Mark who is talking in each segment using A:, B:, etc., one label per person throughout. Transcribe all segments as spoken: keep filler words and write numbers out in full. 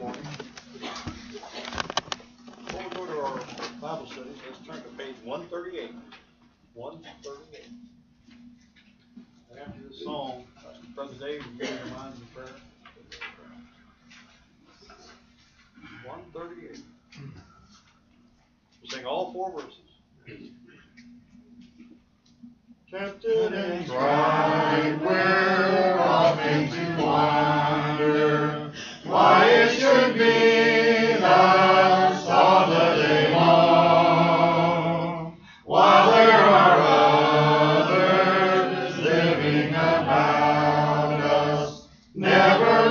A: morning. Before we go to our Bible studies, let's turn to page one thirty-eight. one thirty-eight. After the song, Brother Dave, will give your minds in prayer. one thirty-eight. We'll sing all four verses. Tempted and tried, we're often to wander, why it should be thus all the day long, while there are others living about us, never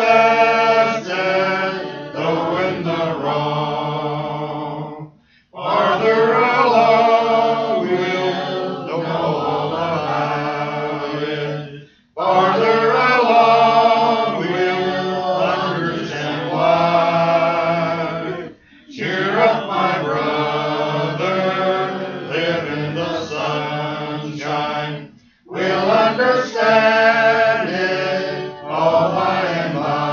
A: molested, though in the wrong. Farther along we'll know all about it. Farther along we'll understand why. Cheer up, my brother, live in the sunshine. We'll understand it all by and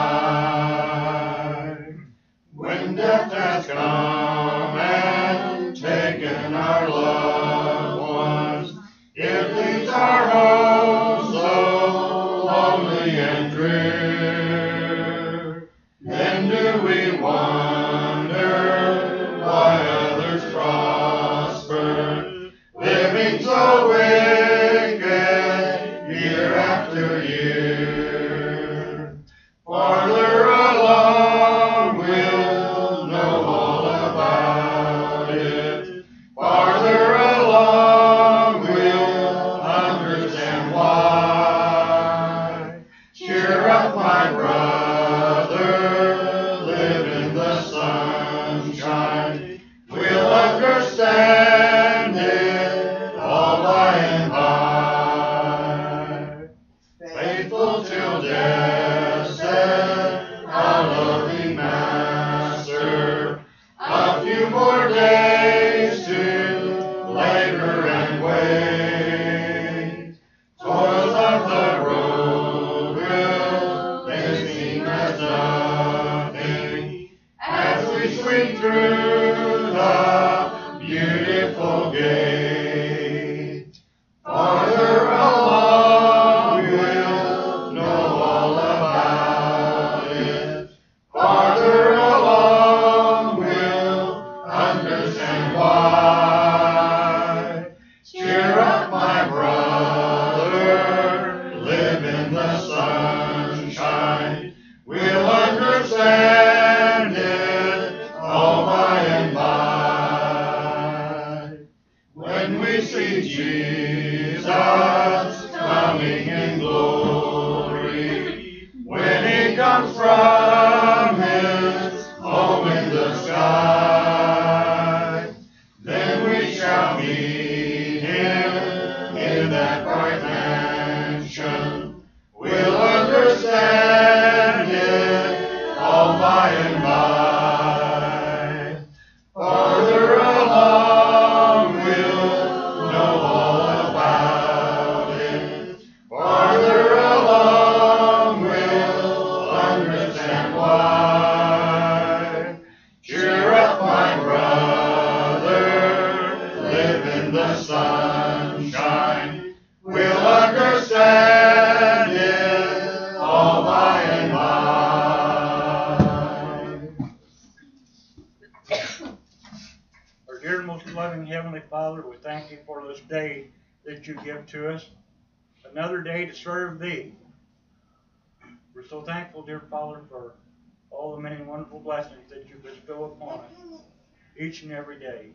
A: by. When death has come and taken our loved ones, it leaves our home so lonely and drear. Then do we wonder why others prosper, living so wicked year after year. Farther along we'll know all about it. Farther along we'll understand why. Cheer up, my brother, live in the sunshine. We'll understand it all by and by. Faithful till death, said our loving Master. A few more days to labor and wait. Toils of the road will they seem as nothing as we swing through the beautiful gate. Farther along we'll know all about it. Farther along we'll understand why. Cheer up, my brother, live in the sunshine. We'll understand it all by and by. When we see Jesus coming in glory, when he comes from his home in the sky, then we shall meet him in that bright mansion. We'll understand it all by and by. Farther along we'll know all about it. Farther along we'll understand why. Cheer up, my brother, live in the sunshine. We'll understand it all by and by.
B: Our dear and most loving Heavenly Father, we thank you for this day that you give to us. Another day to serve thee. We're so thankful, dear Father, for all the many wonderful blessings that you bestow upon us each and every day.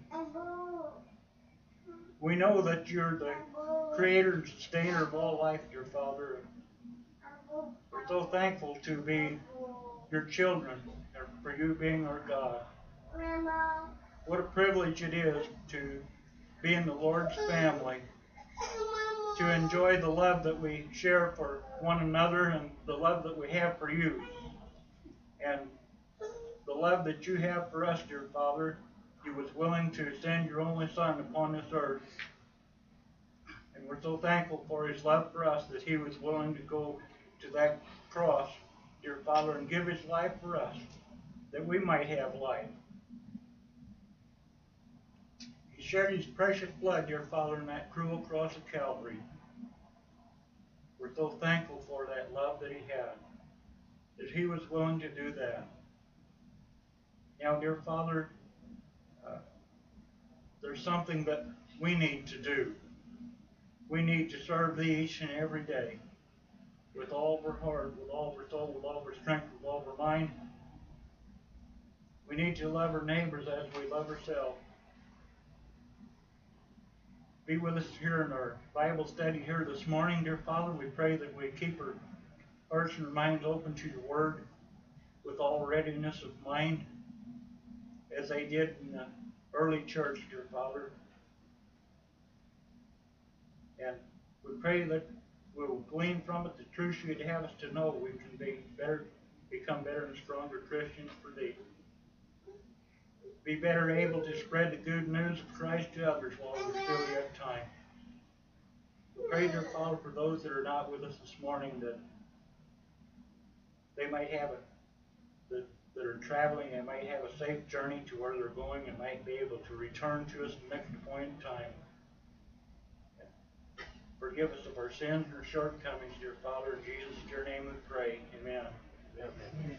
B: We know that you're the creator and sustainer of all life, dear Father. We're so thankful to be your children and for you being our God. What a privilege it is to be in the Lord's family, to enjoy the love that we share for one another and the love that we have for you. And the love that you have for us, dear Father, you was willing to send your only Son upon this earth. And we're so thankful for his love for us that he was willing to go to that cross, dear Father, and give his life for us. that we might have life. He shed his precious blood, dear Father, on that cruel cross of Calvary. We're so thankful for that love that he had, that he was willing to do that. Now, dear Father, uh, there's something that we need to do. We need to serve thee each and every day with all of our heart, with all of our soul, with all of our strength, with all of our mind. We need to love our neighbors as we love ourselves. Be with us here in our Bible study here this morning, dear Father. We pray that we keep our hearts and our minds open to your word with all readiness of mind, as they did in the early church, dear Father. And we pray that we'll glean from it the truth you'd have us to know. We can be better, become better and stronger Christians for thee. Be better able to spread the good news of Christ to others while we still have time. We pray, dear Father, for those that are not with us this morning, that they might have a, that, that are traveling, and might have a safe journey to where they're going, and might be able to return to us at the next point in time. Forgive us of our sins and our shortcomings, dear Father. In Jesus, in your name we pray. Amen. Amen.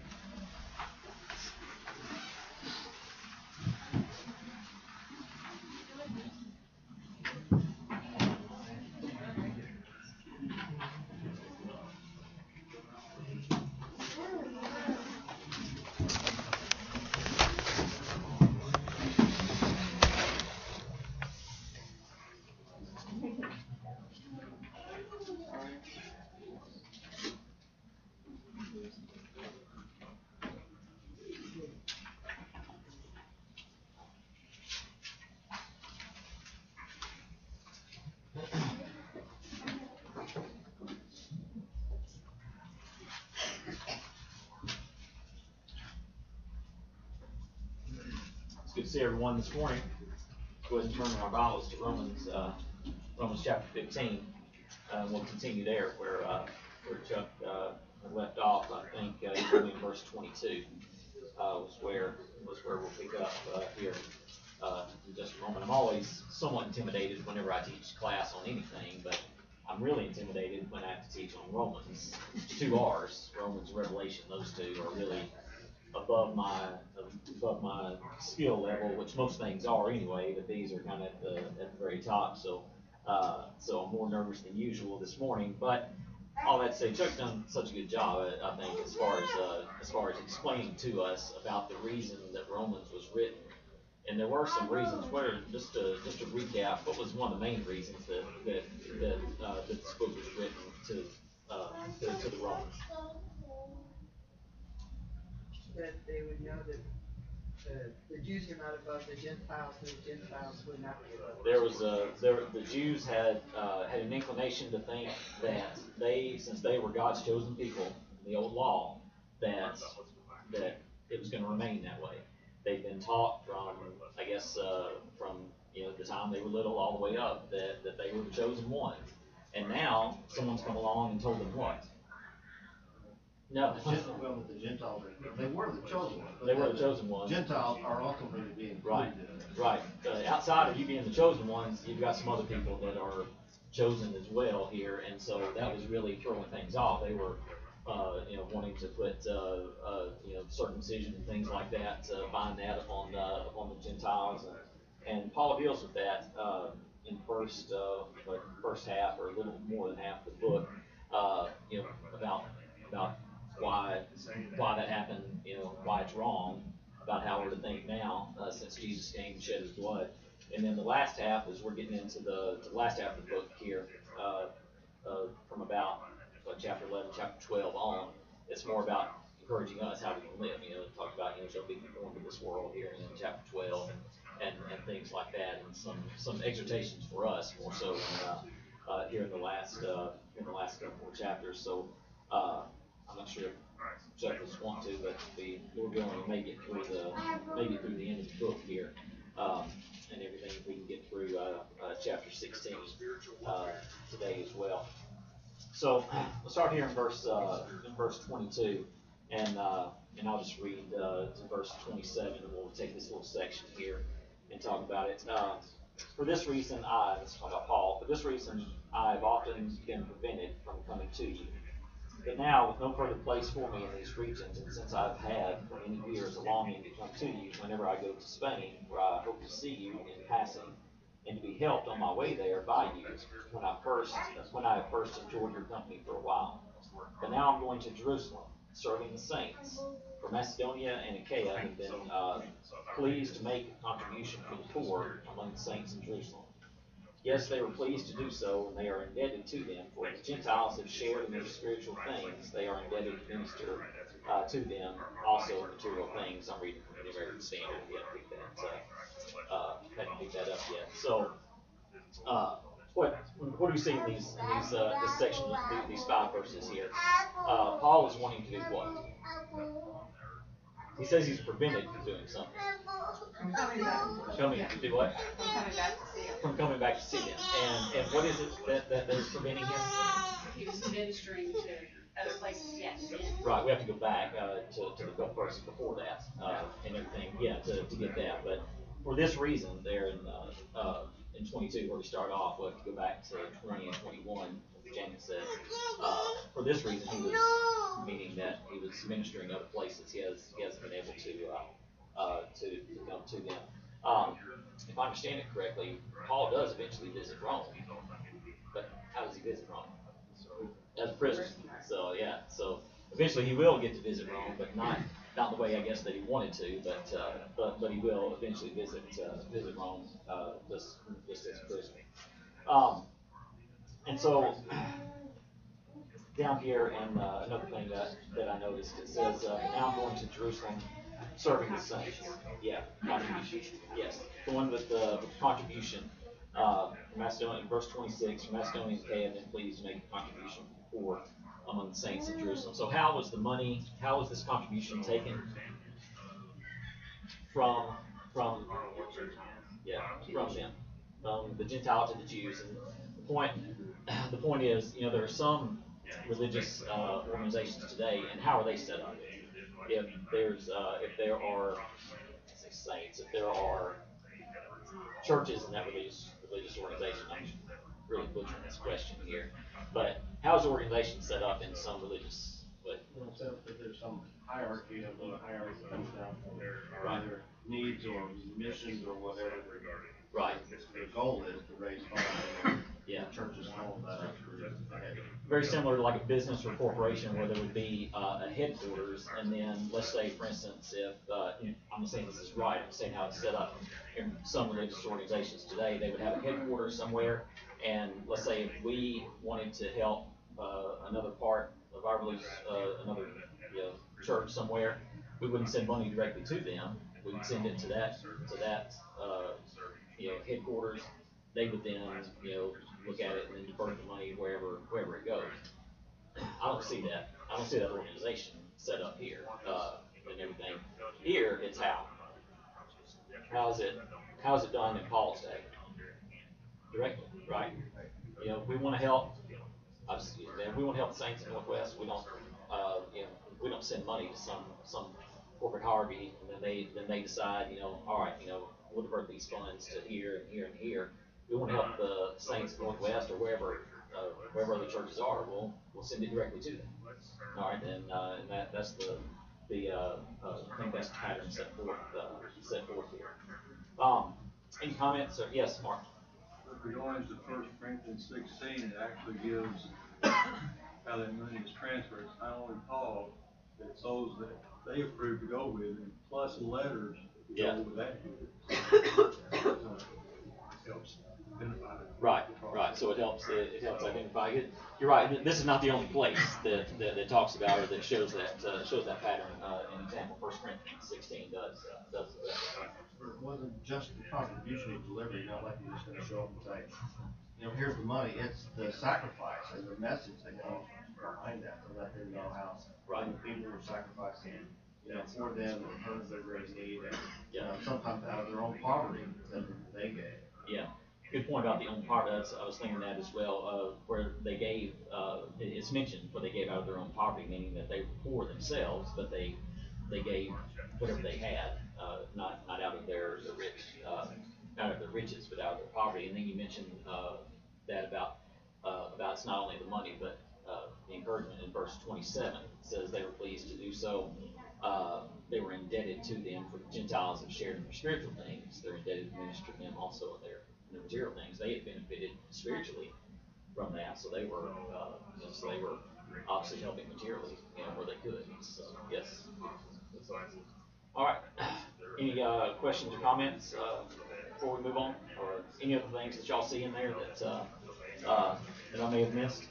C: It's good to see everyone this morning. Go ahead and turn our Bibles to Romans, uh, Romans chapter fifteen. Uh, we'll continue there where uh, where Chuck uh, left off. I think uh, even in verse twenty-two uh, was where was where we'll pick up uh, here uh, in just a moment. I'm always somewhat intimidated whenever I teach class on anything, but I'm really intimidated when I have to teach on Romans. Two R's, Romans and Revelation. Those two are really above my above my skill level, which most things are anyway, but these are kind of at the at the very top. So uh, so I'm more nervous than usual this morning. But all that to say, Chuck's done such a good job, I think, as far as uh, as far as explaining to us about the reason that Romans was written. And there were some reasons. Where just to just to recap, what was one of the main reasons that that that, uh, that this book was written to uh, to, to the Romans?
D: That they would know that the, the Jews are not above the Gentiles, and the Gentiles would not be above.
C: There was a there the Jews had uh, had an inclination to think that they, since they were God's chosen people in the old law, that that it was going to remain that way. They've been taught from, I guess, uh, from you know the time they were little all the way up that, that they were the chosen one, and now someone's come along and told them what? No.
A: Well, that the Gentiles are, they were the chosen ones.
C: They were the chosen ones.
A: Gentiles are ultimately being included.
C: Right, right. Uh, outside of you being the chosen ones, you've got some other people that are chosen as well here, and so that was really throwing things off. They were, uh, you know, wanting to put, uh, uh, you know, circumcision and things like that, uh, bind that upon uh, upon the Gentiles, and, and Paul deals with that uh, in first uh, like first half or a little more than half of the book, uh, you know, about about. why why that happened, you know, why it's wrong, about how we're to think now, uh, since Jesus came and shed his blood. And then the last half is we're getting into the, the last half of the book here, uh, uh, from about uh, chapter eleven, chapter twelve on. It's more about encouraging us how we can live. You know, talk about, you know, shall be conformed to this world here in chapter twelve, and, and, and things like that, and some some exhortations for us more so than, uh, uh, here in the last uh, in the last couple of chapters. So. Uh, I'm not sure if Chuck does want to, but the Lord willing, we may get through the maybe through the end of the book here, um, and everything we can get through uh, uh, chapter sixteen uh, today as well. So we'll start here in verse uh, in verse twenty-two, and uh, and I'll just read uh, to verse twenty-seven, and we'll take this little section here and talk about it. Uh, for this reason, I, this is about Paul, for this reason I have often been prevented from coming to you. But now, with no further place for me in these regions, and since I've had for many years a longing to come to you whenever I go to Spain, where I hope to see you in passing, and to be helped on my way there by you, when I first, when I have first enjoyed your company for a while. But now I'm going to Jerusalem, serving the saints. For Macedonia and Achaia have been uh, pleased to make a contribution for the poor among the saints in Jerusalem. Yes, they were pleased to do so, and they are indebted to them, for the Gentiles have shared in their spiritual things. They are indebted to minister uh, to them also material things. I'm reading from the American Standard. We haven't picked that, uh, uh, haven't picked that up yet. So, uh, what what do we see in these in these uh, this section, these five verses here? Uh, Paul is wanting to do what? He says he's prevented from doing something.
E: From coming back.
C: Coming to do what?
E: From coming back to see him.
C: From coming back to see him. And and what is it that, that, that is preventing him?
E: He was ministering to other places he hadn't been.
C: Right, we have to go back uh, to, to the couple verses before that uh, and everything, yeah, to, to get that. But for this reason, there in uh, uh, in twenty-two, where we start off, we'll have to go back to twenty and twenty-one. Janet says, uh, for this reason, he was, meaning that he was ministering other places. He has he hasn't been able to uh, uh, to, to come to them. Um, if I understand it correctly, Paul does eventually visit Rome, but how does he visit Rome? As a prisoner. So yeah, so eventually he will get to visit Rome, but not not the way I guess that he wanted to, but uh, but but he will eventually visit uh, visit Rome uh, just just as a prisoner. Um, and so down here, and uh, another thing that, that I noticed, it says, uh, now I'm going to Jerusalem serving the saints. Yeah, contribution. Yes, the one with the, with the contribution. Uh, Macedonia, verse twenty-six, Macedonia and Achaia have been pleased to make a contribution for among the saints in Jerusalem. So how was the money, how was this contribution taken from, from, yeah, from them, from the Gentile to the Jews? And the point, the point is, you know, there are some religious uh, organizations today, and how are they set up? If there's, uh, if there are, let's say saints, if there are churches in that religious religious organization, I'm really butchering this question here, but how is the organization set up in some religious? But
F: Well, so if there's some hierarchy of the hierarchy comes down from their
C: Right.
F: either needs or missions or whatever.
C: right,
F: The goal is to raise funds.
C: yeah.
F: Churches and all of that.
C: Very similar to like a business or corporation where there would be uh, a headquarters, and then let's say, for instance, if uh, you know, I'm not saying this is right, I'm saying how it's set up in some religious organizations today, they would have a headquarters somewhere, and let's say if we wanted to help uh, another part of our religious, uh, another you know, church somewhere, we wouldn't send money directly to them. We would send it to that to that uh, you know headquarters. They would then you know look at it and then divert the money wherever wherever it goes. I don't see that. I don't see that organization set up here uh, and everything. Here, it's how. How is it? How is it done in Paul's day? Directly, right? You know, if we want to help. I just, if we want to help the saints in the Northwest, we don't. Uh, you know, we don't send money to some some corporate hierarchy, and then they then they decide. You know, all right, you know, we'll divert these funds to here and here and here. We want to help the saints in the Northwest or wherever uh, wherever other churches are. We'll we'll send it directly to them. All right, and uh, and that that's the the uh, uh, I think that's the pattern set forth uh, set forth here. Um, any comments? Or, yes, Mark.
G: With regards to First Corinthians sixteen, it actually gives how that money is transferred. It's not only Paul, but it's those that they approved to go with him, plus the letters that
C: Yeah.
G: go with that. Helps identify it.
C: Right, right. So it helps. It, it helps identify it. You're right. This is not the only place that that, that talks about or that shows that uh, shows that pattern. Uh, an example, First Corinthians sixteen does uh, does that.
F: It wasn't just the contribution of delivery, not like you're just gonna show up and say, you know, here's the money, it's the sacrifice and the message that goes behind that, to let them know how.
C: Right.
F: the People were sacrificing, you know, for them, in terms of their great need, and, you
C: Yeah.
F: know, sometimes out of their own poverty that they gave.
C: Yeah. Good point about the own poverty. That's, I was thinking that as well. Uh, where they gave, uh, it- it's mentioned where they gave out of their own poverty, meaning that they were poor themselves, but they they gave whatever they had, uh, not, not out of their, their rich, uh, not out of their riches, but out of their poverty. And then you mentioned, uh, that about, uh, about it's not only the money, but, uh, the encouragement in verse twenty-seven. It says they were pleased to do so. Uh, they were indebted to them, for the Gentiles have shared in their spiritual things. They're indebted to minister to them also in their, in their material things. They had benefited spiritually from that, so they were, uh, you know, so they were obviously helping materially, you know, where they could. So, yes. That's awesome. All right. Any uh, questions or comments uh, before we move on, or any other things that y'all see in there that uh, uh, that I may have missed?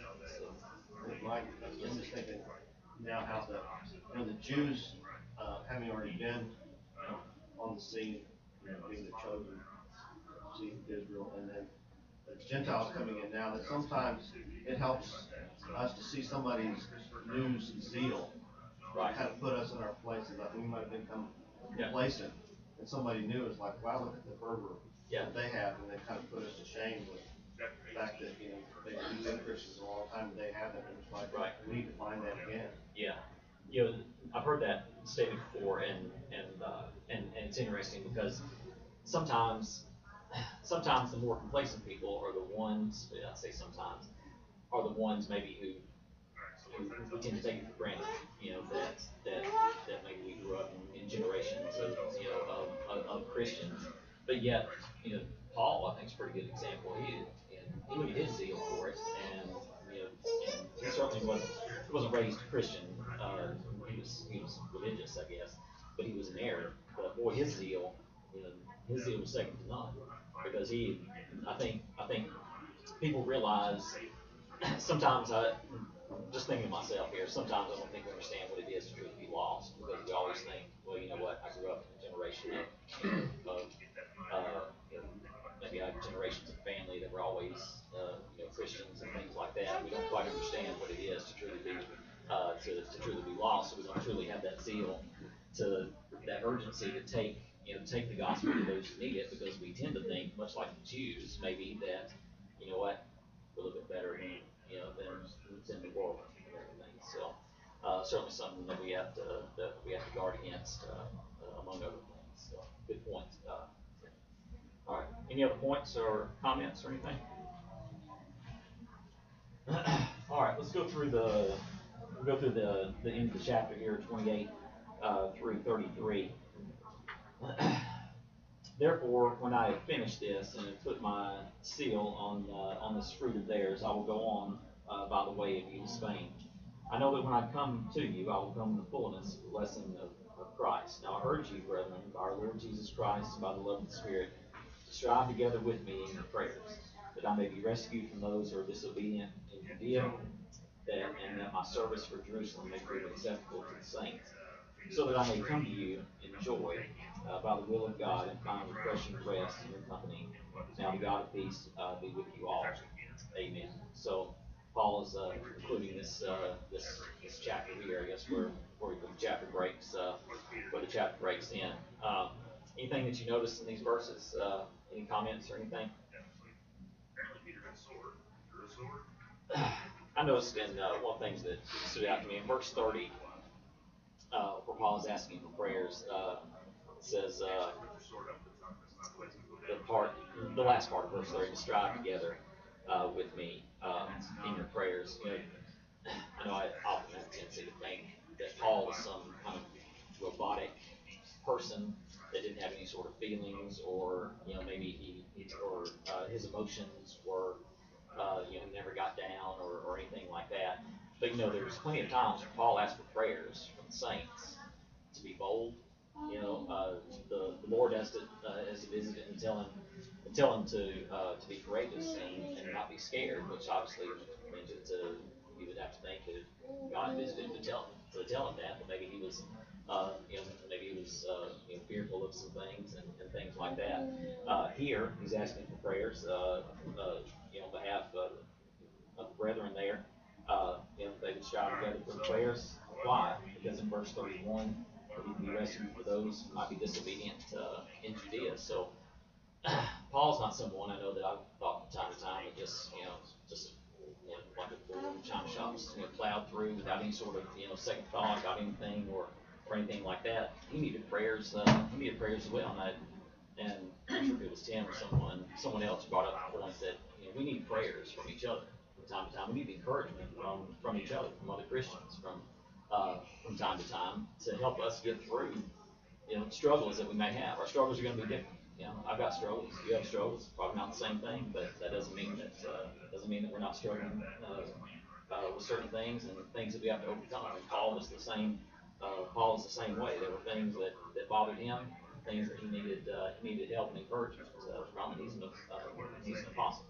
F: Mike, I'm just thinking now how the, you know, the Jews, uh, having already been, you know, on the scene, you know, being the chosen seed of Israel, and then the Gentiles coming in now, that sometimes it helps us to see somebody's news and zeal,
C: Right.
F: kind of put us in our places, like we might have become
C: Yeah.
F: complacent, and somebody new is like, wow, look at the fervor
C: Yeah.
F: that they have, and they kind of put us to shame with the fact that, you know, they've been Christians a long time, they haven't, and it's like,
C: Right.
F: we need to find that again.
C: Yeah, you know, I've heard that stated before, and and uh, and and it's interesting because sometimes, sometimes the more complacent people are the ones. I say sometimes are the ones maybe who who we tend to take it for granted. You know that that that maybe we grew up in, in generations of you know of, of, of Christians, but yet you know Paul I think is a pretty good example. He and he looked at his zeal for it, and you know and he certainly wasn't he wasn't raised Christian. Uh, he was he was religious, I guess, but he was in error. But boy, his zeal, you know, his zeal was second to none, because he, I think, I think people realize sometimes I, just thinking of myself here, sometimes I don't think we understand what it is to truly be lost, because we always think, well, you know what, I grew up in a generation of, of uh, you know, maybe I have generations of family that were always, uh, you know, Christians and things like that. We don't quite understand what it is to truly be, uh, to, to truly be lost. So we don't truly have that zeal, to that urgency to take, you know, take the gospel to those who need it, because we tend to think, much like the Jews, maybe that, you know what, we're a little bit better than, you know, than what's in the world and everything. So, uh, certainly something that we have to, that we have to guard against, uh, uh, among other things. So, good point. Uh, All right. Any other points or comments or anything? All right. Let's go through the we'll go through the the end of the chapter here, twenty-eight uh, through thirty-three. Therefore, when I have finished this and have put my seal on uh, on this fruit of theirs, I will go on uh, by the way of you to Spain. I know that when I come to you, I will come in the fullness of the blessing of, of Christ. Now I urge you, brethren, by our Lord Jesus Christ, and by the love of the Spirit, to strive together with me in your prayers, that I may be rescued from those who are disobedient in Judea, that, and that my service for Jerusalem may prove acceptable to the saints, so that I may come to you in joy uh, by the will of God, and find refreshing rest in your company. Now the God of peace uh, be with you all. Amen. So Paul is uh, concluding this, uh, this this chapter here, I guess, where, where the chapter breaks, uh, where the chapter breaks in. Um, anything that you noticed in these verses? Uh, any comments or anything? I noticed in uh, one of the things that stood out to me in verse thirty, uh, where Paul is asking for prayers. Uh, it says uh, the part, the last part of verse thirty, to strive together uh, with me uh, in your prayers. You know, I know I often have a tendency to think that Paul was some kind of robotic person that didn't have any sort of feelings, or you know, maybe he, he or uh, his emotions were, uh, you know, never got down, or, or anything like that. But you know, there's plenty of times when Paul asked for prayers from the saints to be bold. You know, uh, the, the Lord has to uh, has to visit and tell him and tell him to uh, to be courageous and, and not be scared. Which obviously means that uh, you would have to think that God visited him to tell him to tell him that, but maybe he was, uh, you know, maybe he was uh, you know, fearful of some things and, and things like that. Uh, here, he's asking for prayers, uh, uh, you know, on behalf of, of the brethren there. Uh, you know, they would strive together for the prayers. Why? Because in verse thirty-one, he can be rescued for those who might be disobedient uh, in Judea. So Paul's not someone I know that I've thought from time to time that just, you know, just you know, like a bull in China shops, you know, plowed through without any sort of, you know, second thought about anything, or or anything like that. He needed prayers, uh, he needed prayers as well, and I, and I'm sure if it was Tim or someone, someone else brought up the point that, you know, we need prayers from each other from time to time. We need encouragement from, from each other, from other Christians, from, uh, from time to time to help us get through, you know, struggles that we may have. Our struggles are going to be different. You know, I've got struggles, you have struggles, probably not the same thing, but that doesn't mean that, uh, doesn't mean that we're not struggling, uh, uh, with certain things and things that we have to overcome. And Paul was the same, uh, Paul was the same way. There were things that, that bothered him, things that he needed, uh, he needed help and encouragement uh, from, and he's an, uh, he's an apostle.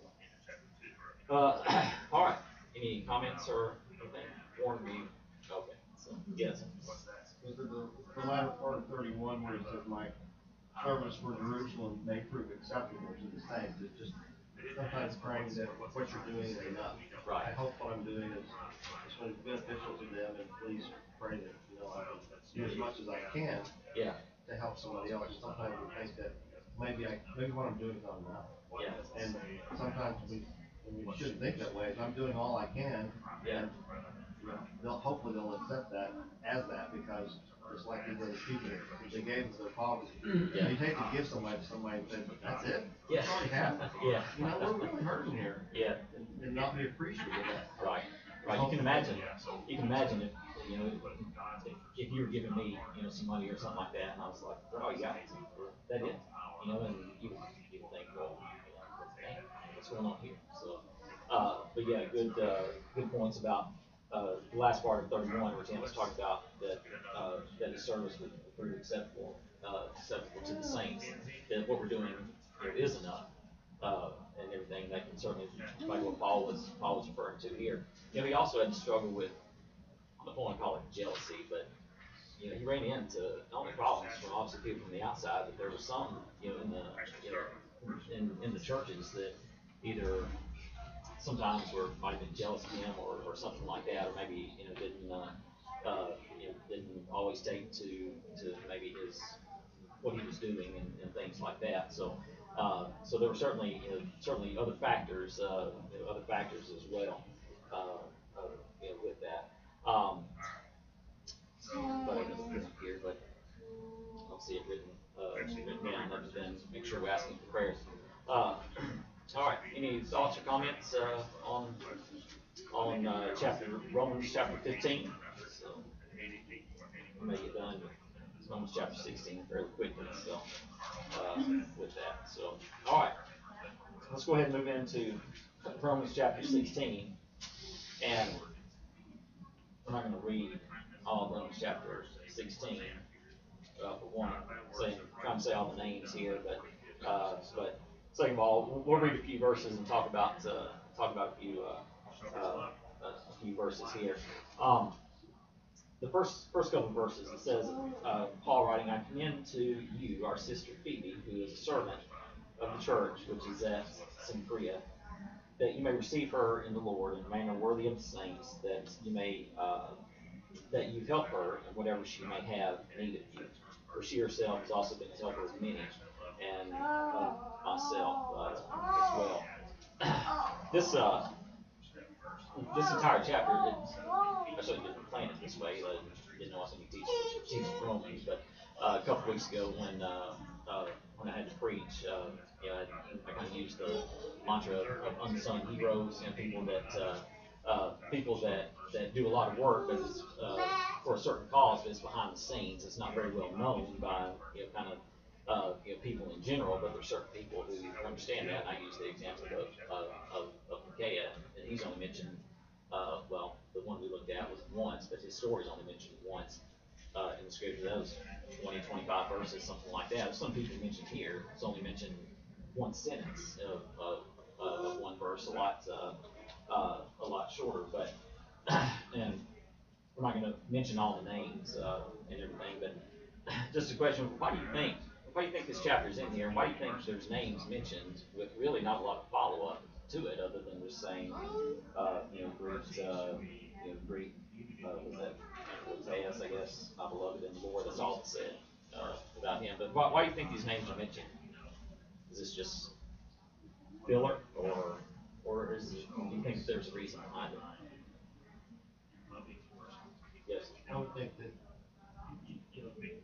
C: So. Uh, all right, any comments or anything? Warren, me? Okay, so, yes.
F: Was it the, the latter part of thirty-one where it says, my service for Jerusalem may prove acceptable to the saints? It's just sometimes praying that what you're doing is enough.
C: Right.
F: I hope what I'm doing is, is going to be beneficial to them, and please pray that, you know, I can do as much as I can
C: Yeah.
F: to help somebody else. Sometimes we think that maybe I, maybe what I'm doing is not enough.
C: Yeah.
F: And sometimes we, and we shouldn't think that way. If I'm doing all I can,
C: Yeah.
F: and you know, they'll, hopefully they'll accept that as that, because just like these other people, they gave us their poverty.
C: Yeah.
F: You take to give somebody to somebody and say, that's it?
C: Yeah.
F: That's all you have.
C: Yeah.
F: You know, we're really hurting here.
C: Yeah.
F: And, and not be appreciative of that.
C: Right. Right. You can imagine. You can imagine if, you know, if, if you were giving me, you know, some money or something like that, and I was like, oh, you got it. That it. You know, and you would, you would think, well, you know, what's going on here? So, uh, but yeah, good, uh, good points about, uh, the last part of thirty-one, where Tim was talking about that, uh, that his service would prove acceptable, uh, acceptable to the saints, that what we're doing here is enough, uh, and everything. That can certainly, like what Paul was, Paul was referring to here. You know, he also had to struggle with, I don't want to call it jealousy, but, you know, he ran into not only problems from obviously people from the outside, but there were some, you know, in the, you know, in, in the churches that either sometimes were, might have been jealous of him or, or something like that, or maybe, you know, didn't, uh, uh, you know, didn't always take to, to maybe his, what he was doing and, and things like that. So, uh, so there were certainly, you know, certainly other factors, uh, you know, other factors as well, uh, uh, you know, with that. Um, but I don't know here, but I don't see it written, uh, written down, other than make sure we're asking for prayers. Uh, all right, any thoughts or comments, uh, on, on, uh, chapter, Romans chapter fifteen? So, we may get done with Romans chapter sixteen fairly quickly, so, uh, with that, so, all right. Let's go ahead and move into Romans chapter sixteen, and we're not gonna read all of Romans chapter sixteen, uh, for one, saying, trying to say all the names here, but, uh, but second of all, we'll read a few verses and talk about, uh, talk about a few, uh, uh, a few verses here. Um, the first, first couple of verses, it says, uh, Paul writing, I commend to you our sister Phoebe, who is a servant of the church, which is at Cenchrea, that you may receive her in the Lord in a manner worthy of the saints, that you may, uh, that you help her in whatever she may have need of you. For she herself has also been a helper of many, and uh, myself uh, as well. This uh, this entire chapter, I certainly didn't plan it this way. I didn't know I was going to be teaching, teaching Romans, but uh, a couple weeks ago when uh, uh, when I had to preach, uh, you know, I, I kind of used the mantra of unsung heroes and people that uh, uh, people that, that do a lot of work, but it's uh, for a certain cause, but it's behind the scenes. It's not very well known by, you know, kind of uh, you know, people in general, but there's certain people who understand that. And I use the example of of, of, of Micaiah, and he's only mentioned, uh, well, the one we looked at was once, but his story's only mentioned once uh, in the scripture. That was twenty, twenty-five verses, something like that. There's some people mentioned here. It's only mentioned one sentence of, of, of one verse, a lot. Uh, Uh, a lot shorter, but and we're not going to mention all the names uh, and everything, but just a question: why do you think? Why do you think this chapter is in here? And why do you think there's names mentioned with really not a lot of follow up to it, other than just saying, uh, you know, Greek, uh, you know, Greek, uh, was that Matthias, I guess, my beloved in the Lord. That's all it said uh, about him. But why, why do you think these names are mentioned? Is this just filler, or Or is it, do you think there's a reason behind it? Yes.
F: I would think that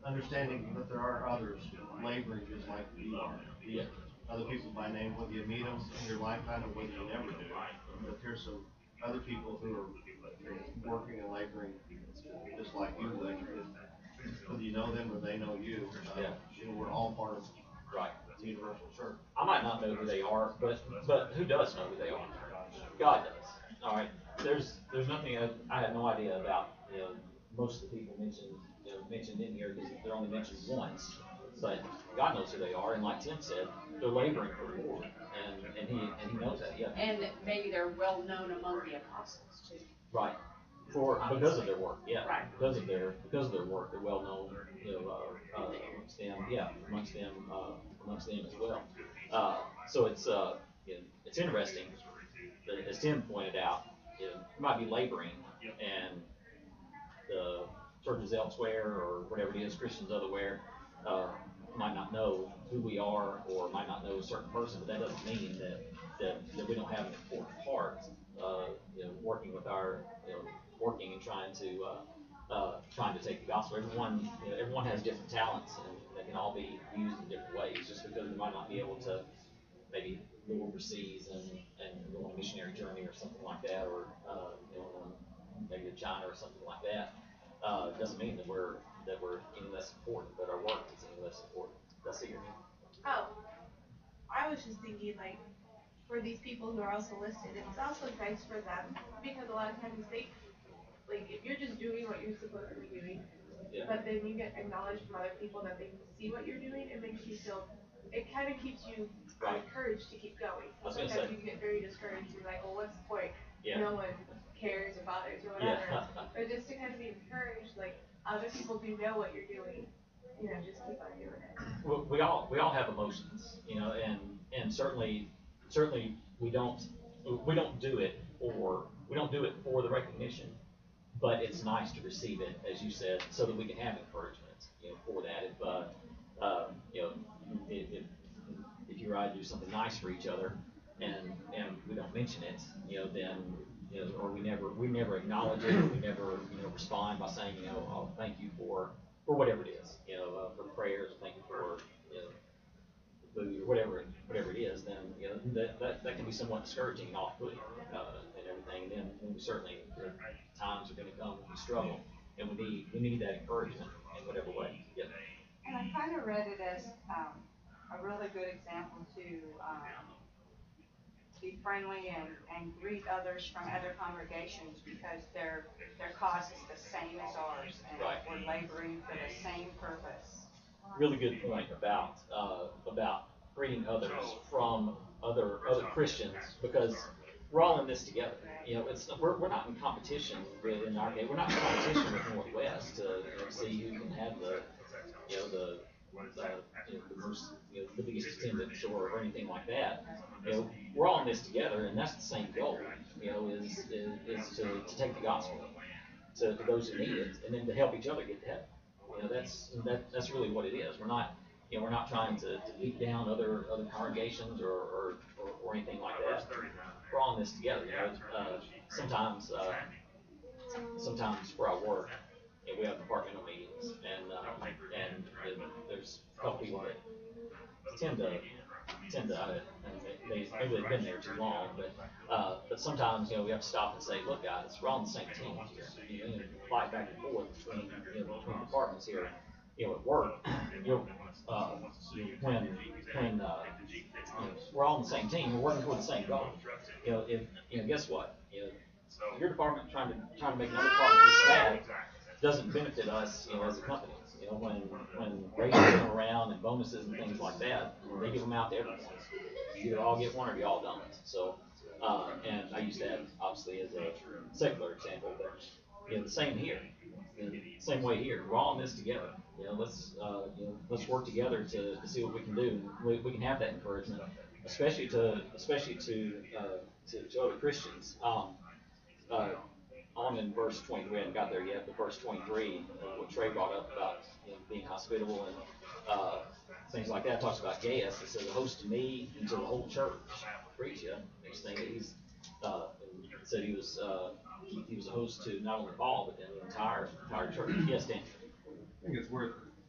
F: understanding that there are others laboring just like you are.
C: Yeah.
F: Other people by name, whether you meet them in your lifetime or whether you never do. But there's some other people who are working and laboring just like you, like, whether you know them or they know you. Uh,
C: Yeah.
F: You know, we're all part of
C: Right.
F: the universal church.
C: I might not know who they are, but but who does know who they are? God does. All right. There's there's nothing I, I had no idea about. You know, most of the people mentioned you know, mentioned in here because they're only mentioned once. But God knows who they are, and like Tim said, they're laboring for the Lord, and and he and he knows that. Yeah.
E: And maybe they're well known among the apostles too.
C: Right. For because of their work, yeah.
E: Right.
C: Because of their because of their work, they're well known, you know, uh, uh, amongst them, yeah, amongst them, uh, amongst them as well. Uh, so it's uh, you know, it's interesting that, as Tim pointed out, you know, you might be laboring, and the churches elsewhere or whatever it is, Christians otherwhere, uh, might not know who we are or might not know a certain person, but that doesn't mean that that, that we don't have an important part, uh, you know, working with our, you know, working and trying to, uh, uh, trying to take the gospel. Everyone, you know, everyone has different talents, and they can all be used in different ways. Just because we might not be able to maybe go overseas and, and go on a missionary journey or something like that, or uh, you know, um, maybe to China or something like that, uh, doesn't mean that we're that we're any less important, that our work is any less important. That's it.
H: Oh, I was just thinking, like, for these people who are also listed, it's also nice for them, because a lot of times they, like, if you're just doing what you're supposed to be doing,
C: Yeah.
H: but then you get acknowledged from other people that they see what you're doing, it makes you feel, it kind of keeps you
C: Right.
H: encouraged to keep going.
C: I was gonna
H: Sometimes
C: say.
H: you get very discouraged, you're like, well, what's the point?
C: Yeah.
H: No one cares or bothers or whatever.
C: Yeah.
H: But just to kind of be encouraged, like, other people do know what you're doing, you know, just keep on doing it.
C: we, we all we all have emotions, you know, and and certainly certainly we don't we don't do it for we don't do it for the recognition, but it's nice to receive it, as you said, so that we can have encouragement, you know, for that. If uh, uh, you know, if, if if you or I do something nice for each other, and and we don't mention it, you know, then you know, or we never we never acknowledge it, or we never you know respond by saying, you know, oh, thank you for for whatever it is, you know, uh, for the prayers, thank you for you know food or whatever whatever it is, then you know that that, that can be somewhat discouraging and off-putting uh, and everything. And then and we certainly there are times are going to come when we struggle, and we need we need that encouragement in whatever way. Yeah.
I: And I kind of read it as um, a really good example to um, be friendly and, and greet others from other congregations, because their their cause is the same as ours, and
C: Right.
I: we're laboring for the same purpose.
C: Really good point about uh, about greeting others from other other Christians, because we're all in this together. You know, it's we're we're not in competition with in our day. We're not in competition with Northwest to you know, see who can have the you know the the, you know, the most you know the biggest attendance or, or anything like that. You know, we're all in this together, and that's the same goal. You know, is is, is to, to take the gospel to, to those who need it, and then to help each other get to heaven. You know, that's that, that's really what it is. We're not, you know, we're not trying to, to beat down other other congregations or or, or, or anything like that. We're all in this together. You know, uh, sometimes uh, sometimes where I work, you know, we have departmental meetings, and uh, and, and there's a couple people that tend to tend to, uh, they, they maybe they've been there too long, but uh, but sometimes you know we have to stop and say, look guys, we're on the same team here. You know, and fight back and forth between you know between departments here. You know, at work, you know, uh, when when uh, you know, we're all on the same team, we're working toward the same goal. You know, if you know, guess what? You know, your department trying to trying to make another department this bad doesn't benefit us, you know, as a company. You know, when when raises come around and bonuses and things like that, they give them out to everyone. You either all get one or you all don't. So, uh, and I use that obviously as a secular example, but you know, the same here. The same way here. We're all in this together. You know, let's uh, you know, let's work together to, to see what we can do. And we, we can have that encouragement, especially to especially to uh, to, to other Christians. Um, uh, on in verse twenty-three, we haven't got there yet, but verse twenty-three, uh, what Trey brought up about you know, being hospitable and uh, things like that, talks about Gaius. It says, a host to me and to the whole church. Preach, yeah. Next thing, he's uh, said he was uh, he, he was a host to not only Paul, but then the entire entire church. Yes, Dan.
J: I think it's worth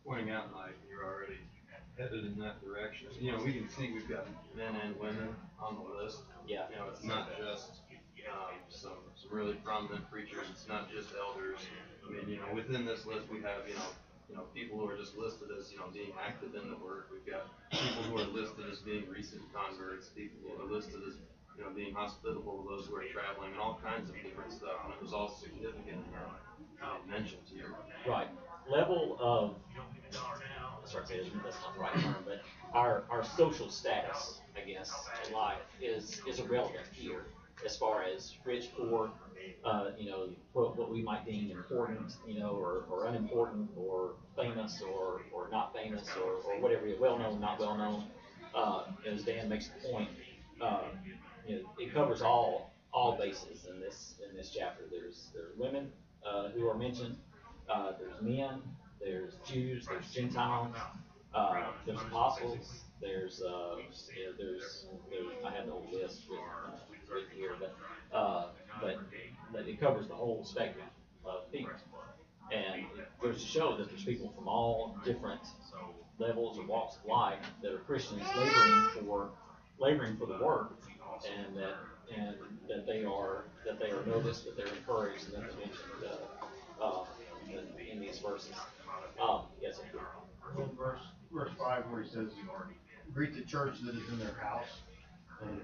J: pointing out, Mike, you're already headed in that direction. You know, we can see we've got men and women on the list.
C: Yeah.
J: You know, it's not just, um, some, some really prominent preachers, it's not just elders. I mean, you know, within this list, we have, you know, you know, people who are just listed as, you know, being active in the work. We've got people who are listed as being recent converts, people who are listed as, you know, being hospitable to those who are traveling, and all kinds of different stuff, and it was all significant, uh, mentioned here.
C: Right. Level of, sorry, to say this, that's not the right term, but our, our social status, I guess, in life is, is irrelevant here as far as rich, poor, uh, you know, what, what we might deem important, you know, or, or unimportant, or famous, or, or not famous, or, or whatever, well known, not well known. Uh, as Dan makes the point, uh, you know, it covers all, all bases in this, in this chapter. There's, there's women, uh, who are mentioned, uh, there's men, there's Jews, there's Gentiles, uh, there's apostles, there's, uh, you know, there's, there's, I have the whole list written, uh, written here, but, uh, but, but it covers the whole spectrum of people. And it goes to show that there's people from all different levels or walks of life that are Christians laboring for, laboring for the work, and that, and that they are, that they are noticed, that they're encouraged, and that they're mentioned, uh, uh, in, in these verses. Um, yes, sir.
F: Well, verse, verse five, where he says, greet the church that is in their house. And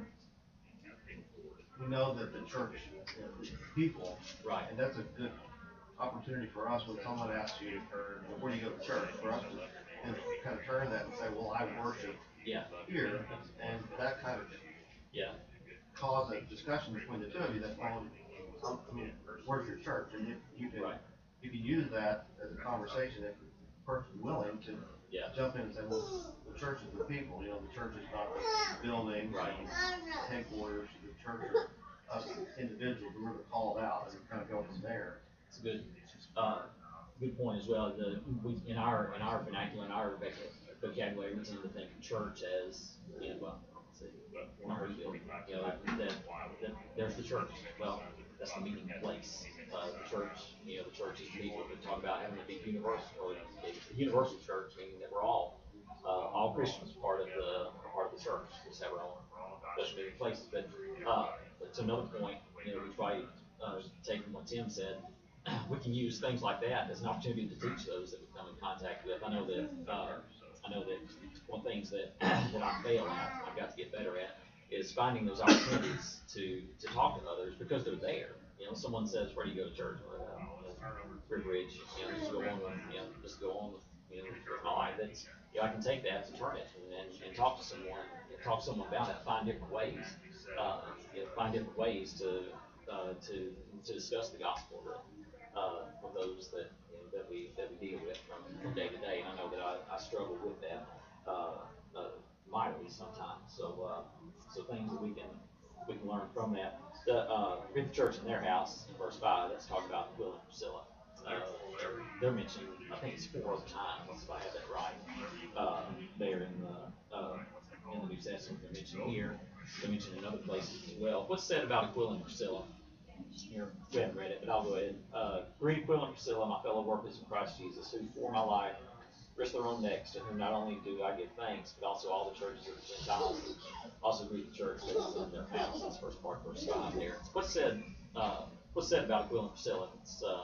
F: we know that the church is people.
C: Right.
F: And that's a good opportunity for us when someone asks you, or where do you go to church, for us to and kind of turn that and say, well, I worship
C: Yeah.
F: here. And that kind of
C: Yeah.
F: cause a discussion between the two of you that, well, um, I mean, where's your church? And you, you can,
C: Right.
F: you can use that as a conversation if the person's willing to
C: Yeah.
F: jump in and say, well, the church is the people, you know, the church is not the building,
C: Right.
F: headquarters, the church is us individuals, and we're called out, and kind of go from there.
C: It's a good, uh, good point as well. The, we, in our, in our vernacular, in our vocabulary, we tend to think of church as, you know, well, let's see, one word building, you know, that, that, that there's the church. Well, that's the meeting place. Uh, the church, you know, the church is the people. We talk about having a big universal, or a universal church, meaning that we're all, uh, all Christians are part of the, are part of the church. We just have our own special meeting places. But, uh, but to another point, you know, we try, uh, taking what Tim said, we can use things like that as an opportunity to teach those that we come in contact with. I know that, uh, I know that one of the things that, that I fail at, I've got to get better at, is finding those opportunities to, to talk to others because they're there. You know, someone says, where do you go to church? Well, uh, River Ridge, you know, just go on with, you know, just go on with, you know, with my life. That's, you know, I can take that to turn it and, and, and talk to someone, and talk to someone about it, find different ways, uh, you know, find different ways to, uh, to, to discuss the gospel with, uh, with those that, you know, that we, that we deal with from, from day to day. And I know that I, I struggle with that, uh, uh, mightily sometimes. So, uh, so things that we can, we can learn from that. The, uh, read the church in their house in verse five, let's talk about Aquila and Priscilla. Uh, they're mentioned, I think it's four times, if I have that right. Uh, they're in the, uh, in the New Testament, they're mentioned here, they're mentioned in other places as well. What's said about Aquila and Priscilla? Here, we haven't read it, but I'll go ahead. Uh, greet Aquila and Priscilla, my fellow workers in Christ Jesus, who for my life risk their own necks, to whom not only do I give thanks, but also all the churches of the Gentiles also greet the church that is in their house. That's first part, verse five there. What's said, uh, what's said about Aquila and Priscilla? It's, uh,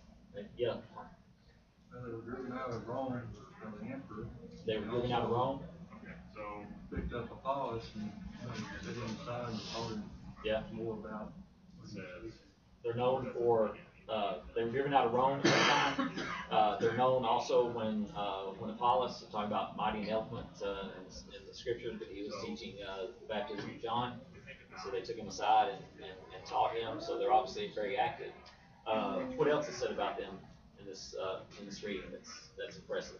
C: yeah.
G: Well, they were driven out of Rome from the emperor.
C: They were driven out of Rome?
G: So, picked up Apollos and set him aside and told him
C: Yeah.
G: more about.
C: They're known for, uh, they were driven out of Rome at that time. Uh, they're known also when, uh, when Apollos, talking about mighty and eloquent, uh, in, in the scriptures, but he was teaching, uh, the baptism of John. So they took him aside and, and, and taught him, so they're obviously very active. Uh, what else is said about them in this, uh, in this reading that's, that's impressive?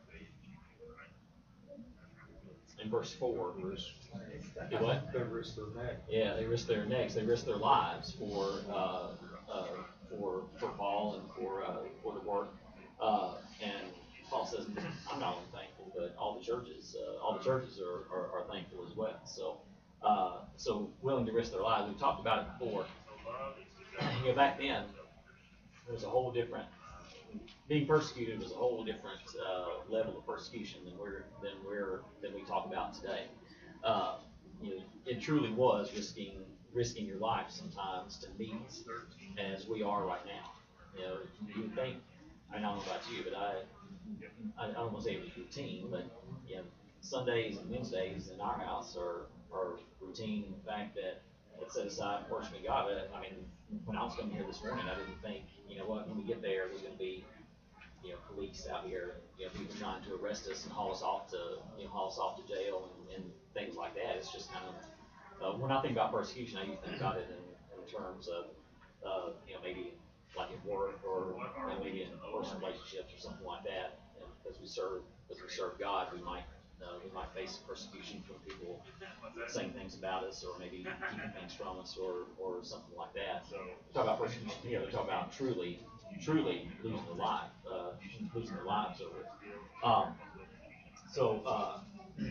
C: In verse four, verse, do what?
A: They risk their neck.
C: Yeah, they risk their necks, they risk their lives for, uh, uh, for, for Paul and for, uh, for the work. Uh, and Paul says, I'm not only thankful, but all the churches, uh, all the churches are, are, are thankful as well. So, uh, so willing to risk their lives. We've talked about it before. You know, back then, there was a whole different being persecuted was a whole different uh, level of persecution than we're than we're than we talk about today. Uh, you know, it truly was risking risking your life sometimes to meet as we are right now. You know, you would think, I don't know about you, but I I, I don't want to say it was routine, but you know, Sundays and Wednesdays in our house are are routine. In the fact that let's set aside worshiping God. But, I mean, when I was coming here this morning, I didn't think, you know what, when we get there, there's going to be, you know, police out here, you know, people trying to arrest us and haul us off to, you know, haul us off to jail and, and things like that. It's just kind of, uh, when I think about persecution, I usually think about it in, in terms of, uh, you know, maybe like at work or you know, maybe in personal relationships or something like that. And as we serve, as we serve God, we might, uh, we might face persecution from people saying things about us or maybe keeping things from us or, or something like that. Talk about persecution here. They talk about truly, truly losing their life, uh, losing their lives over it. Um, so, uh,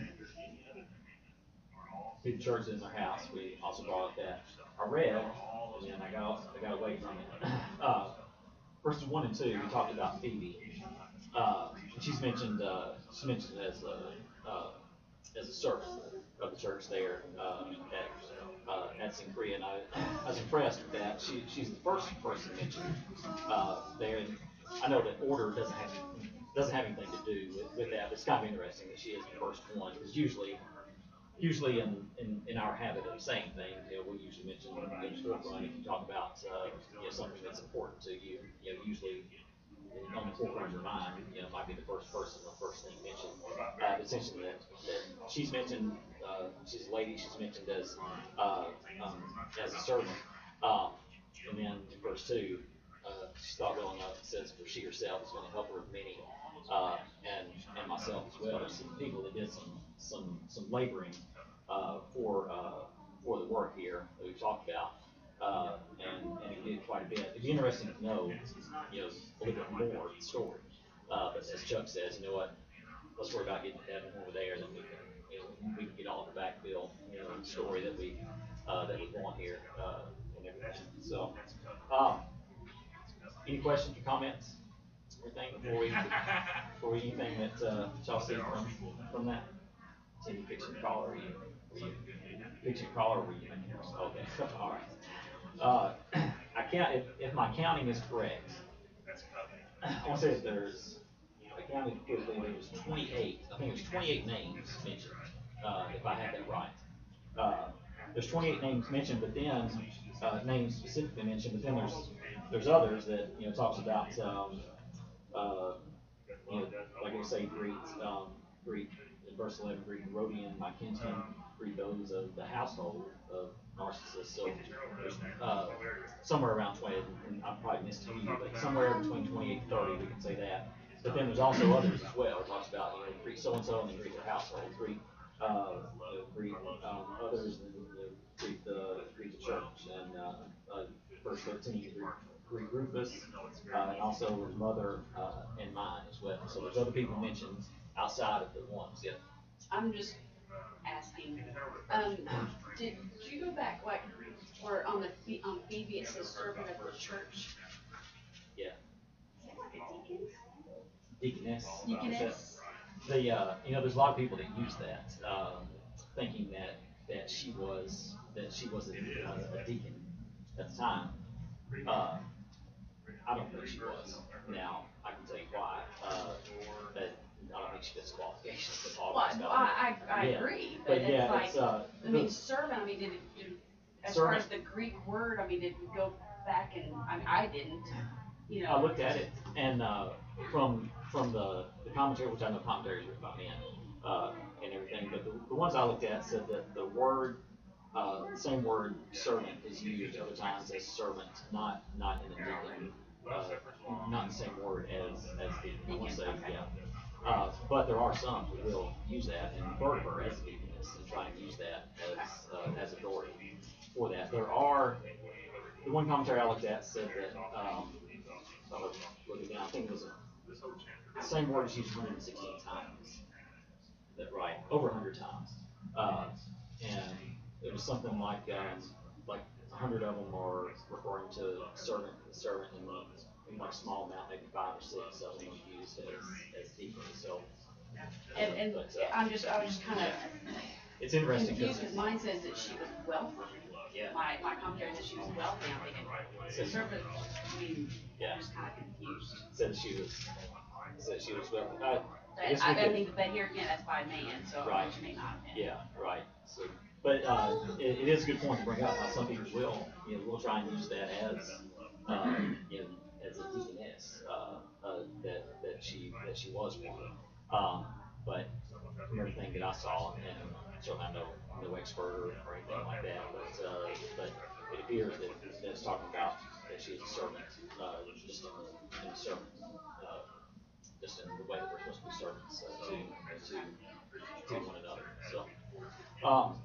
C: big church in their house. We also brought up that. I read, and then I got I got away from it. Uh, verses one and two, we talked about Phoebe. Uh, she's mentioned. Uh, she's mentioned as a uh, as a servant of the church there uh, at uh, at Synchrea, and I, I was impressed with that. She she's the first person mentioned uh, there. And I know that order doesn't have doesn't have anything to do with, with that. But it's kind of interesting that she is the first one, because usually. Usually in, in, in our habit of saying things, you know, we usually mention in the forefront if you talk about uh, you know, something that's important to you, you know, usually on the forefront of your mind, you know, might be the first person, the first thing mentioned. Uh, it's interesting that, that she's mentioned, uh, she's a lady, she's mentioned as uh, um, as a servant. Um, and then in verse two, uh, she thought well enough, it says, for she herself is going to help her of many, uh, and, and myself as well. There's some people that did some some some laboring uh, for uh, for the work here that we've talked about, uh, and and it did quite a bit. It'd be interesting to know, you know, a little bit more of the story. Uh, but as Chuck says, you know what? Let's worry about getting to heaven when we're there, then we can, you know, we can get all the back bill, you know, the story that we uh, that we want here uh, and everything. So, um, any questions or comments? Anything before we before we anything that uh, y'all see from from that? So you fix your collar, or you, or you fix your collar, or you okay, all right. Uh, I count if, if my counting is correct. I want to say that there's I counted quickly. There was twenty-eight. I think there's twenty-eight names mentioned. Uh, if I have that right. Uh, there's twenty-eight names mentioned, but then uh, names specifically mentioned. But then there's there's others that you know talks about. Um, uh, you know, like I say, Greek, um, Greek. Verse eleven, Greek Rhodian, my kinsmen, greet those of the household of Narcissus. So there's uh, somewhere around twenty, and I probably missed a few, but somewhere between twenty-eight and thirty, we can say that. But then there's also others as well. It talks about, you know, greet so-and-so and then greet their household, greet, uh, you know, greet um, others, and you know, greet, the, greet the church. And uh, uh, verse thirteen, greet, greet Rufus, uh, and also his mother uh, and mine as well. So there's other people mentioned outside of the ones, yeah.
E: I'm just asking, um, did, did you go back, like, where on the, Phe- on Phoebe it says servant of the church?
C: Yeah.
E: Is that like a deacon?
C: Deaconess.
E: Deaconess?
C: The, uh, you know, there's a lot of people that use that, um, thinking that, that she was, that she was a, a deacon at the time. Uh, I don't think she was. Now, I can tell you why, uh, but I don't think she fits qualifications to talk
E: Well,
C: about.
E: I, I, I
C: Yeah.
E: agree,
C: But
E: but it's
C: yeah,
E: like,
C: it's, uh,
E: I mean,
C: the-
E: servant, I mean, did it, did, as far
C: Servant.
E: as the Greek word, I mean, did we go back and, I mean, I didn't, you know.
C: I looked at it, and uh, from from the, the commentary, which I know commentaries written by men uh, and everything, but the, the ones I looked at said that the word, uh, the same word servant is used other times as servant, not not in a deacon, uh, not the same word as as deacon. I want to say, yeah. Uh, but there are some who will use that and refer to her as a deaconess and try and use that as uh, as authority for that. There are, the one commentary I looked at said that, um, I was looking down, I think it was a, the same word is used one hundred sixteen times. That right, over one hundred times. Uh, and it was something like, um, like one hundred of them are referring to servant, servant, and like a small amount, maybe five or six of them were used as, as deacons, so.
E: And, and
C: But, uh,
E: I'm just, I was just kind of
C: It's interesting
E: confused,
C: because,
E: because mine says that she was wealthy.
C: yeah,
E: My, my commentary says she was wealthy, I'm thinking, conservative, I mean,
C: Yeah.
E: I'm just kind of confused.
C: said she was, said she was, well, uh, I guess
E: But I,
C: we
E: I
C: could-
E: mean, but here again, that's by man, so
C: Right.
E: it may not have been.
C: Yeah, right, so, but, uh, it, it is a good point to bring up, how some people will, you know, will try and use that as, uh, you know, as a deaconess, uh, uh, that, that she, that she was one. Um, but from everything that I saw, and certainly I'm no, no expert or, or anything like that, but, uh, but it appears that, that it's talking about that she is a servant, uh, just in, in the servant, uh, just in the way that we're supposed to be servants, uh, to, to, to one another, so. Um,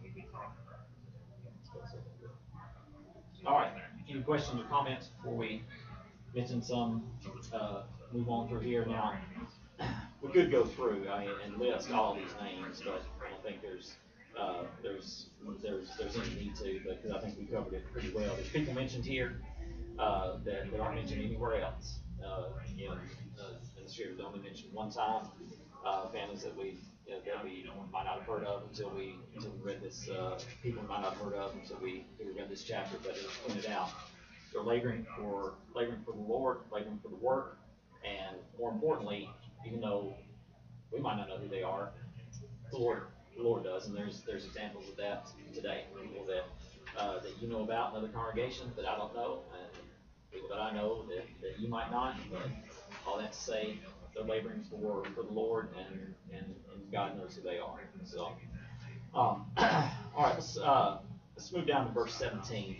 C: all right, any questions or comments before we mention some, uh, move on through here now? We could go through, I mean, and list all these names, but I don't think there's, uh, there's, there's, there's any need to, because I think we covered it pretty well. There's people mentioned here, uh, that, that aren't mentioned anywhere else, uh, in, uh, in the scripture, only mentioned one time, uh, families that we, you know, that we might not have heard of until we, until we read this, uh, people we might not have heard of until we, until we read this chapter, but it's pointed out. They're laboring for, laboring for the Lord, laboring for the work, and more importantly, even though we might not know who they are, the Lord, the Lord does, and there's, there's examples of that today, people that, uh, that you know about in other congregations that I don't know, and people that I know that, that you might not, but all that to say, they're laboring for, for the Lord, and, and, and God knows who they are, so. Um, all right, let's, uh, let's move down to verse seventeen,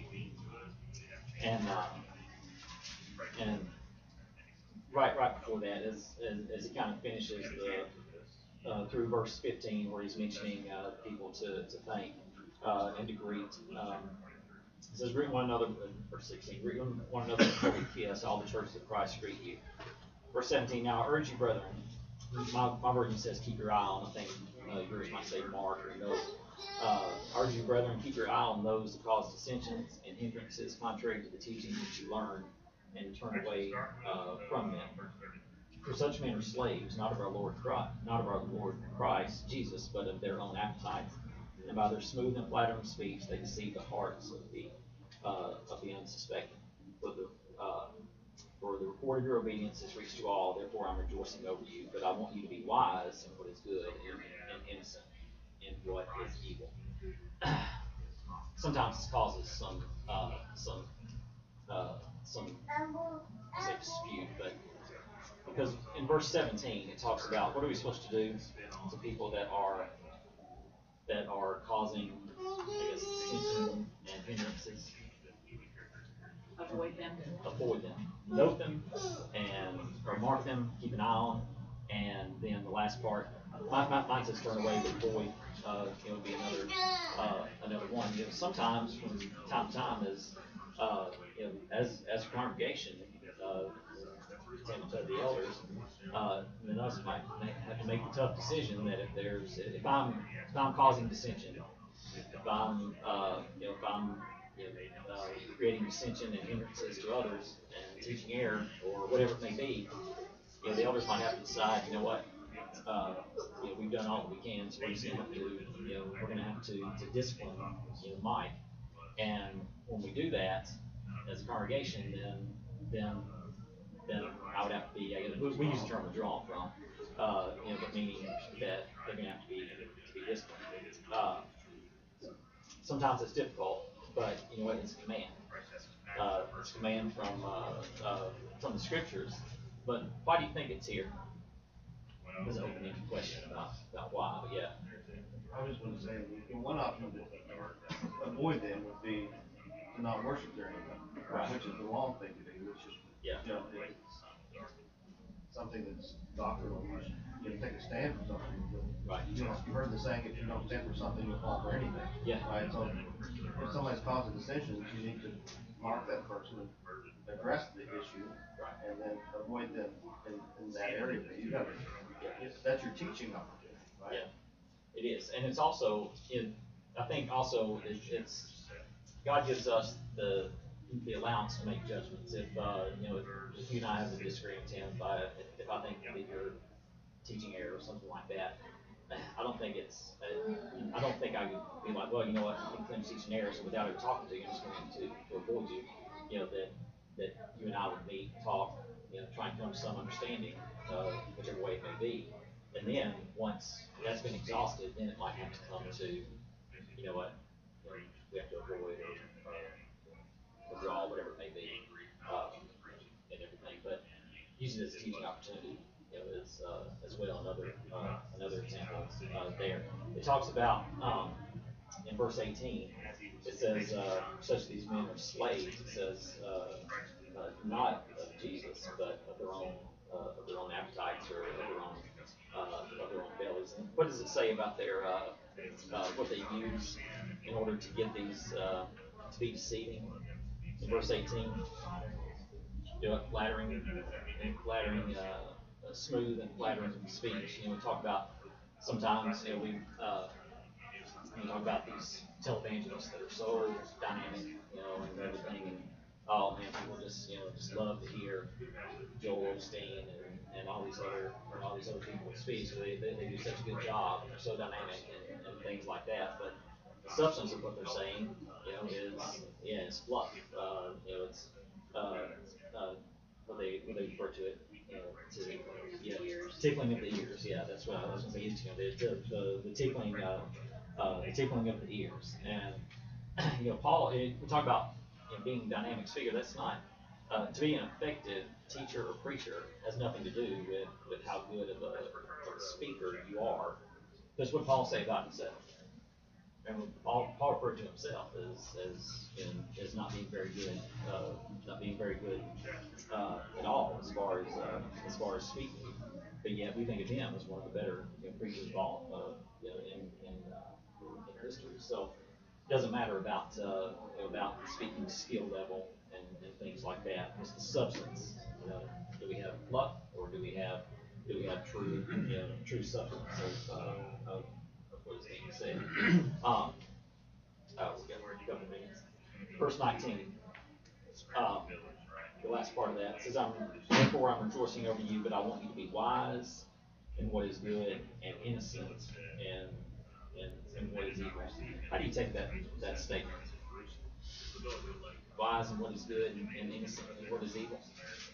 C: and, um, and right, right before that, as, as, as he kind of finishes the, uh, through verse fifteen, where he's mentioning, uh, people to, to thank, uh, and to greet, um, it says, greet one another, verse sixteen, greet one another with a holy kiss, all the churches of Christ greet you. Verse seventeen, now I urge you, brethren, my, my version says keep your eye on, I think, uh, yours might say mark or note. Uh, I urge you, brethren, keep your eye on those that cause dissensions and hindrances contrary to the teaching which you learned, and turn away, uh, from them. For such men are slaves, not of our Lord Christ, not of our Lord Christ Jesus, but of their own appetites. And by their smooth and flattering speech, they deceive the hearts of the uh, of the unsuspecting. For the uh, for the report of your obedience has reached to all. Therefore, I'm rejoicing over you. But I want you to be wise in what is good and, and innocent in what is evil. Sometimes this causes some uh, some uh, some I say dispute, but because in verse seventeen it talks about what are we supposed to do to people that are that are causing, I guess, dissension and hindrances.
E: Avoid them.
C: Avoid them. Note them and or mark them, keep an eye on, and then the last part, my, my, mine says turn away, but avoid, uh, it would be another uh, another one. You know, sometimes from time to time, as uh, you know, as as a congregation, uh, tend to the elders, uh, then us might have to make the tough decision that if there's if I'm if I'm causing dissension, if I'm uh, you know if I'm you know, uh, creating dissension and hindrances to others and teaching error or whatever it may be, you know, the elders might have to decide, you know what, uh, you know, we've done all that we can, so we're just gonna have to, you know, we're gonna have to, to discipline, you know, Mike. And when we do that as a congregation, then then then I would have to be, I guess, we, we use the term withdrawn from, uh, you know, but meaning that they're gonna have to be to be disciplined. Uh, sometimes it's difficult, but you know what, it's a command. Uh, it's a command from uh, uh, from the scriptures. But why do you think it's here? It doesn't open any question about, about why, but yeah.
F: I was just gonna say, one option to avoid them would be to not worship during them,
C: Right.
F: which is the wrong thing to do, which is,
C: Yeah.
F: you know, if it's something that's doctrinal, you should, you know, take a stand for something.
C: Right.
F: You know, you've heard the saying, if you don't stand for something, you'll fall for anything.
C: Yeah.
F: Right, so if somebody's causing dissensions, you need to mark that person and address the issue, and then avoid them in, in that area. But you gotta, that's your teaching opportunity, right?
C: Yeah, it is, and it's also in. I think also it, it's God gives us the the allowance to make judgments. If, uh, you know, if, if you and I have a disagreement, Tim, if I, if, if I think that you're teaching error or something like that, I don't think it's, I don't think I would be like, well, you know what, I think Clem's teaching error, so without ever talking to you, I'm just going to, to avoid you. You know, that, that you and I would meet, talk, you know, try and come to some understanding, uh, whichever way it may be. And then, once that's been exhausted, then it might have to come to, you know what, you know, we have to avoid or, uh, withdraw, whatever it may be, uh, and everything. But using it as a teaching opportunity, you know, is, uh, as well another, uh, another example, uh, there. It talks about, um, in verse eighteen, it says, uh, such these men are slaves, it says, uh, uh, not of Jesus, but of their own, uh, of their own appetites or of their own, uh, of their own bellies. And what does it say about their, uh, uh, what they use in order to get these, uh, to be deceiving? In verse eighteen, you know, flattering, and flattering, uh, uh, smooth and flattering speech. You know, we talk about sometimes, you know, we, uh, we talk about these televangelists that are so dynamic, you know, and everything, and oh man, people just, you know, just love to hear Joel Osteen and, and all these other, or all these other people speak. So they, they, they do such a good job, and they're so dynamic and, and things like that. But the substance of what they're saying, you know, is, yeah, it's fluff. Uh, you know, it's, uh, uh, what they, what they refer to it, you know, to, yeah, tickling of the ears. Yeah, that's what I was going to say. You know, the, the, the, the tickling, uh, uh, the tickling of the ears. And, you know, Paul, it, we talk about, you know, being a dynamic speaker. That's not, uh, to be an effective teacher or preacher has nothing to do with, with how good of a, of a speaker you are. Because what Paul say about himself? Remember, Paul, Paul referred to himself as, as, in, as not being very good, uh, not being very good, uh, at all as far as, uh, as far as speaking. But yet we think of him as one of the better, you know, preachers of all, uh, you know, in, in, uh, in history. So it doesn't matter about, uh, you know, about speaking skill level and, and things like that. It's the substance. You know, do we have fluff or do we have, do we have true, you know, true substance of, uh, of what is being said? Um, oh, we got a couple minutes. Verse nineteen. Um, the last part of that says, "I'm therefore I'm rejoicing over you, but I want you to be wise in what is good and innocent and and, and what is evil." How do you take that that statement? Wise in what is good and, and innocent in what is evil.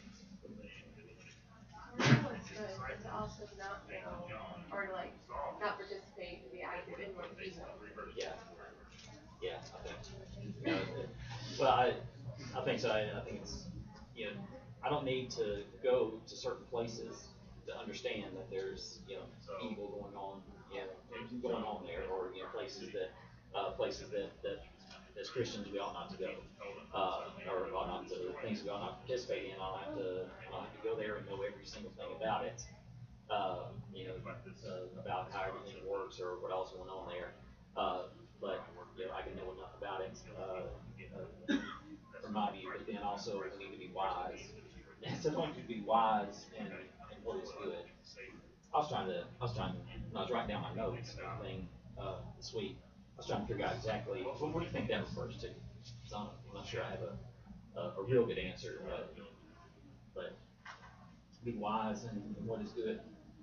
H: I know what's good, but to also not know, or like, not participate to be active in what is evil.
C: Yeah. Yeah, I think. You know, it, well, I, I think so. I, I think it's, you know, I don't need to go to certain places to understand that there's, you know, evil going on, you know, going on there, or, you know, places that, uh, places that, that, as Christians we ought not to go, uh, or ought not to, things we ought not to participate in. I don't have to, I don't have to go there and know every single thing about it, uh, you know, uh, about how everything works or what else is going on there. Uh, but, you know, I can know enough about it, uh, uh, from my view, but then also we need to be wise. So I want you to be wise in, in what is good. I was trying to, I was trying to, when I was writing down my notes and everything, uh, this week, I was trying to figure out exactly, what, what do you think that refers to? So I'm, I'm not sure I have a, a, a real good answer, uh, but be wise in, in what is good.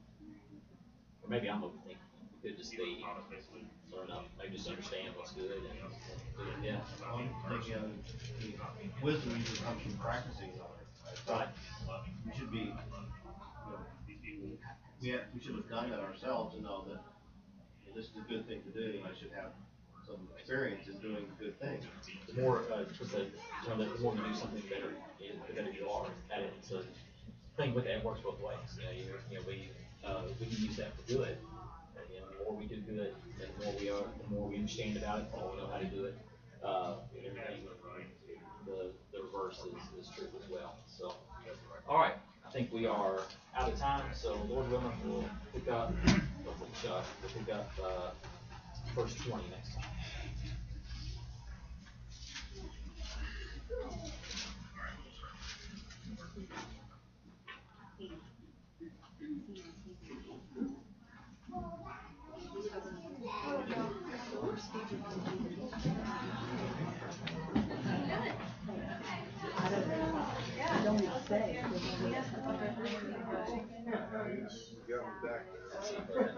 C: Or maybe I'm overthinking. It could just be, I don't know, maybe just understand what's good and, and do it, yeah.
F: I'm thinking of the wisdom usually comes from practicing it.
C: Right.
F: We should be, you know, we have, we should have done that ourselves and know that this is a good thing to do, and I should have some experience in doing good things.
C: The more, uh, just the, you know, the more you do something better, you know, the better you are at it. So, the thing with that, it works both ways. You know, you, you know, we, uh, we can use that for good. And, you know, the more we do good, and the more we are, the more we understand about it, the more we know how to do it. Uh, everything, the, the reverse is, is true as well. So, all right, I think we are out of time. So, Lord willing, we'll pick up, we'll pick up, we'll pick up uh, verse twenty next time.
H: Done it. Yes, that's what they're doing, but.
A: Got me back there.